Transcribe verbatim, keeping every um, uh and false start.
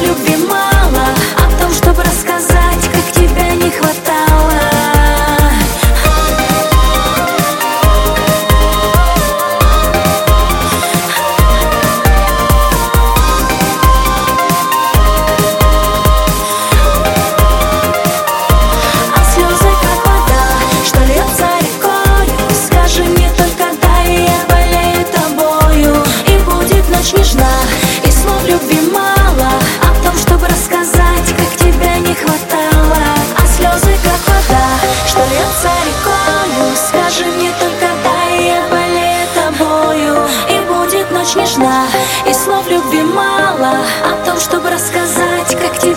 любви мало, о том, чтобы рассказать, как тебя не хватало. А слезы как вода, что льется рекою. Скажи мне только да, и я болею тобою. И будет ночь нежна, и слов любви мало, о том, чтобы рассказать, как тебя не хватало. А слезы как вода, что льется рекою. Скажи мне только да, и я болею тобою. И будет ночь нежна, и слов любви мало, о том, чтобы рассказать, как тебя